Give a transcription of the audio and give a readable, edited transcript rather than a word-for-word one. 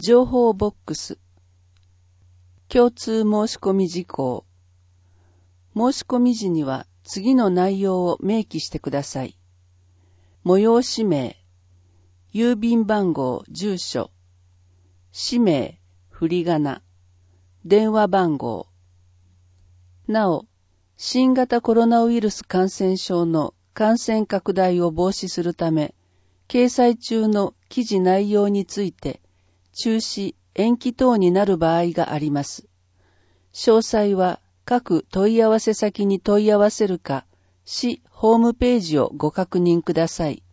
情報ボックス。共通申し込み事項。申し込み時には次の内容を明記してください。催し名、郵便番号、住所、氏名、振り仮名、電話番号。なお、新型コロナウイルス感染症の感染拡大を防止するため、掲載中の記事内容について、中止、延期等になる場合があります。詳細は各問い合わせ先に問い合わせるか、市ホームページをご確認ください。